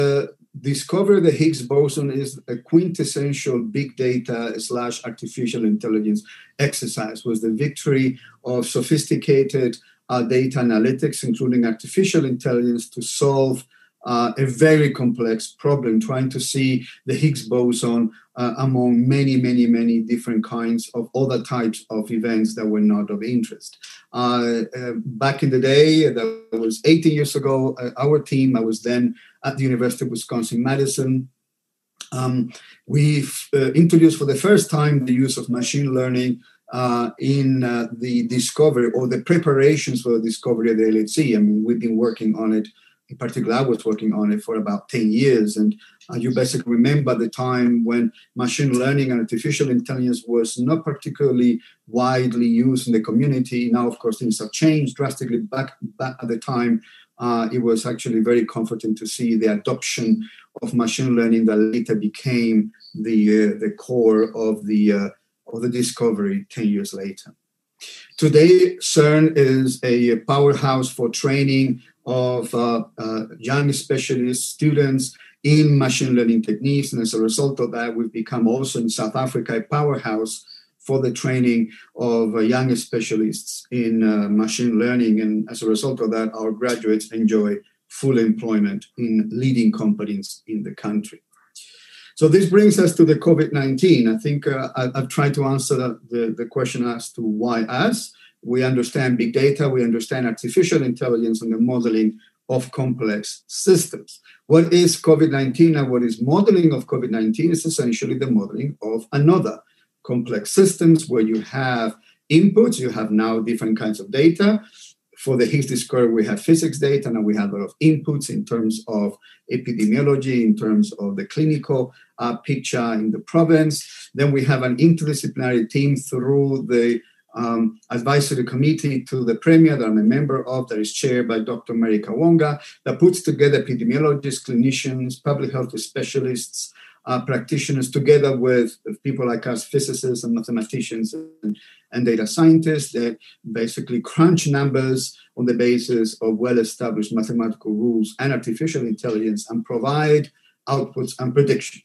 discovery of the Higgs boson is a quintessential big data / artificial intelligence exercise. Was the victory of sophisticated data analytics, including artificial intelligence, to solve a very complex problem, trying to see the Higgs boson among many, many, many different kinds of other types of events that were not of interest. Back in the day, that was 18 years ago, our team, I was then at the University of Wisconsin-Madison, we've introduced for the first time the use of machine learning in the discovery or the preparations for the discovery of the LHC. I mean, we've been working on it. In particular, I was working on it for about 10 years. And you basically remember the time when machine learning and artificial intelligence was not particularly widely used in the community. Now, of course, things have changed drastically. Back at the time, it was actually very comforting to see the adoption of machine learning that later became the core of the discovery 10 years later. Today, CERN is a powerhouse for training of young specialist students in machine learning techniques. And as a result of that, we've become also in South Africa a powerhouse for the training of young specialists in machine learning. And as a result of that, our graduates enjoy full employment in leading companies in the country. So this brings us to the COVID-19. I think I've tried to answer the question as to why us. We understand big data, we understand artificial intelligence and the modeling of complex systems. What is COVID-19 and what is modeling of COVID-19 is essentially the modeling of another complex systems where you have inputs, you have now different kinds of data. For the Higgs discovery, we have physics data, and we have a lot of inputs in terms of epidemiology, in terms of the clinical picture in the province. Then we have an interdisciplinary team through the advisory committee to the Premier that I'm a member of, that is chaired by Dr. Mary Kawonga, that puts together epidemiologists, clinicians, public health specialists, practitioners, together with people like us, physicists and mathematicians and data scientists, that basically crunch numbers on the basis of well-established mathematical rules and artificial intelligence and provide outputs and predictions.